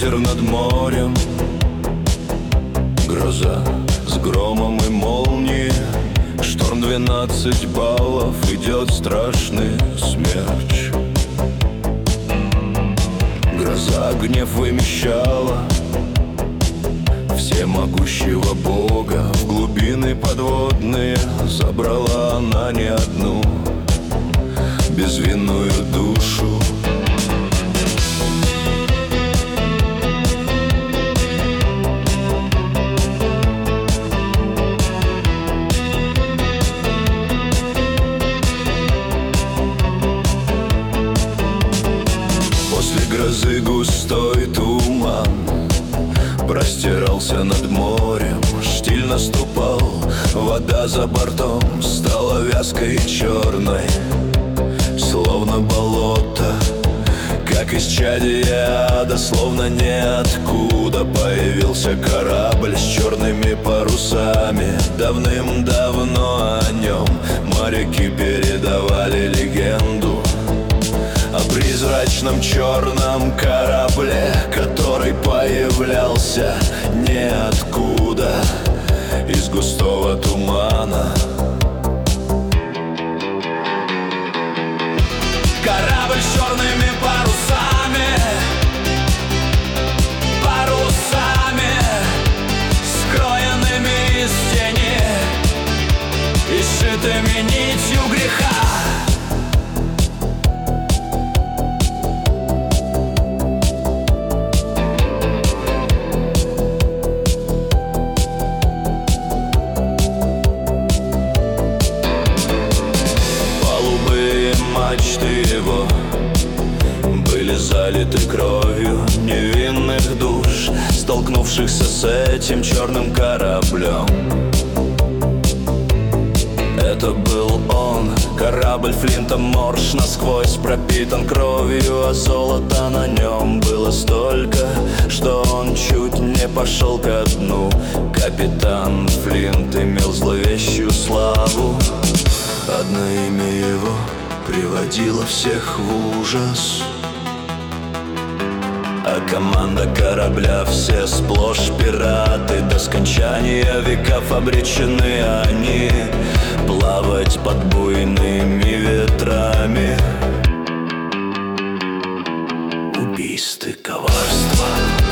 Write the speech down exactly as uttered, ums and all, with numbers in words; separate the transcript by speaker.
Speaker 1: ветер над морем, гроза с громом и молнией, шторм двенадцать баллов, идет страшный смерч. Гроза гнев вымещала всемогущего Бога, в глубины подводные забрала она не одну безвинную душу. После грозы густой туман простирался над морем, штиль наступал, вода за бортом стала вязкой и черной, словно болото, как исчадие ада. Словно ниоткуда появился корабль с черными парусами. Давным-давно о нем моряки передавали легенду о призрачном черном корабле, который появлялся ниоткуда, из густого тумана. Корабль с черными парусами, парусами, скроенными из тени и сшитыми нитью греха. Мачты его были залиты кровью невинных душ, столкнувшихся с этим черным кораблем. Это был он, корабль Флинта Морш, насквозь пропитан кровью, а золота на нем было столько, что он чуть не пошел ко дну. Капитан Флинт имел зловещую славу, одно имя его приводила всех в ужас, а команда корабля все сплошь пираты. До скончания веков обречены они плавать под буйными ветрами. Убийство, коварство.